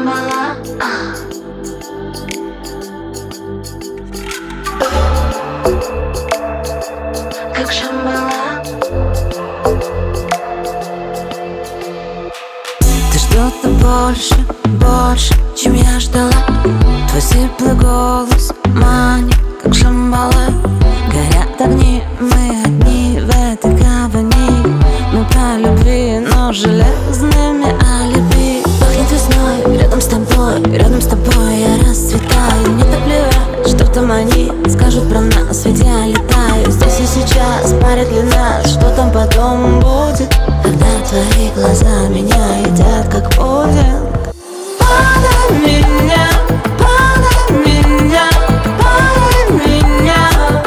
Шамбала. Как Шамбала. Ты что-то больше, чем я ждала. Твой сиплый голос манит, как Шамбала. Горят огни, мы одни в этой гавани. Мы по любви, но железными алиби. Пахнет весной, рядом с тобой я расцветаю. Мне так плевать, что там они скажут про нас, ведь я летаю здесь и сейчас. Парят ли нас, что там потом будет, когда твои глаза меня едят как пудинг. Подай меня, подай меня, подай меня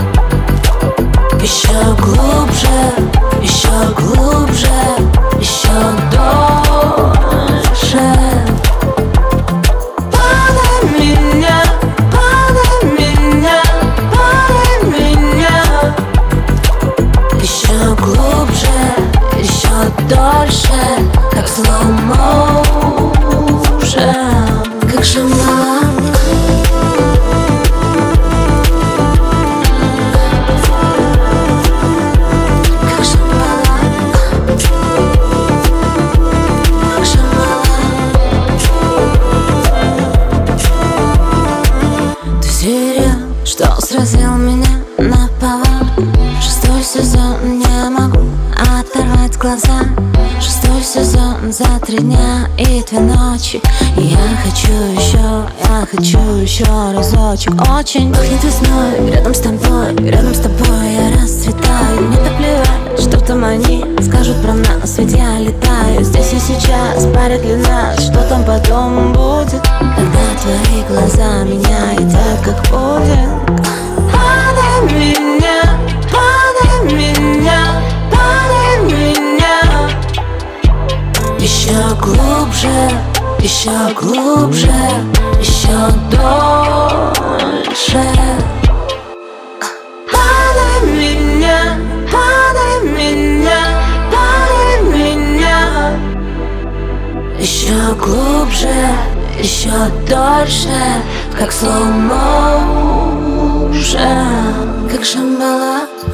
еще глубже, еще глубже, еще дольше. Подай меня, подай меня, подай меня еще глубже, еще дольше, как slow motion, как Шамбала. Что сразил меня наповал. Шестой сезон, не могу оторвать глаза. Шестой сезон, за 3 дня и 2 ночи. И я хочу еще разочек. Очень пахнет весной, рядом с тобой я расцветаю. Мне так плевать, что там они скажут про нас, ведь я летаю здесь и сейчас. Парят ли нас, что там потом будет, когда твои глаза меня едят как пудинг. Подай меня, подай меня, подай меня еще глубже, еще глубже, еще дольше. Подай меня, подай меня, подай меня еще глубже, еще дольше, как slow motion, как Шамбала.